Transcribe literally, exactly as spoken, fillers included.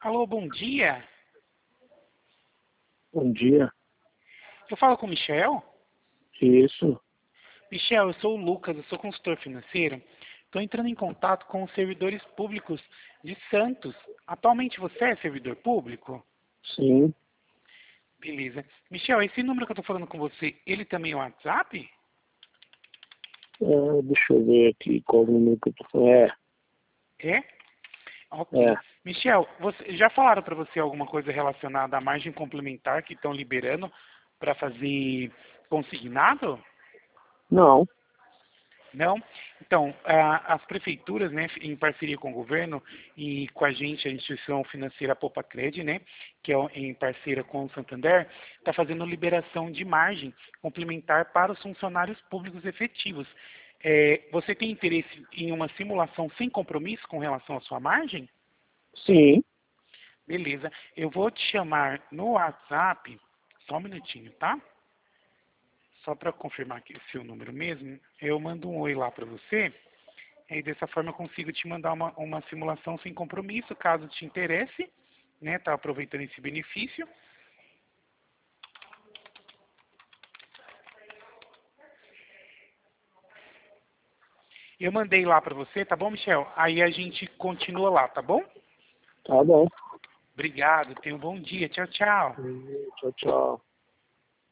Alô, bom dia. Bom dia. Eu falo com o Michel? Isso. Michel, eu sou o Lucas, eu sou consultor financeiro. Estou entrando em contato com os servidores públicos de Santos. Atualmente você é servidor público? Sim. Beleza. Michel, esse número que eu estou falando com você, ele também é o WhatsApp? É, deixa eu ver aqui qual o número que eu tô falando. É. É? Ok. É. Michel, você, já falaram para você alguma coisa relacionada à margem complementar que estão liberando para fazer consignado? Não. Não? Então, a- as prefeituras, né, em parceria com o governo e com a gente, a instituição financeira Popacred, né, que é o- em parceira com o Santander, está fazendo liberação de margem complementar para os funcionários públicos efetivos. É, você tem interesse em uma simulação sem compromisso com relação à sua margem? Sim. Beleza. Eu vou te chamar no WhatsApp, só um minutinho, tá? Só para confirmar que é o seu número mesmo, eu mando um oi lá para você. E dessa forma eu consigo te mandar uma, uma simulação sem compromisso, caso te interesse, né? Tá aproveitando esse benefício. Eu mandei lá para você, tá bom, Michel? Aí a gente continua lá, tá bom? Tá bom. Obrigado, tenha um bom dia. Tchau, tchau. Hum, Tchau, tchau.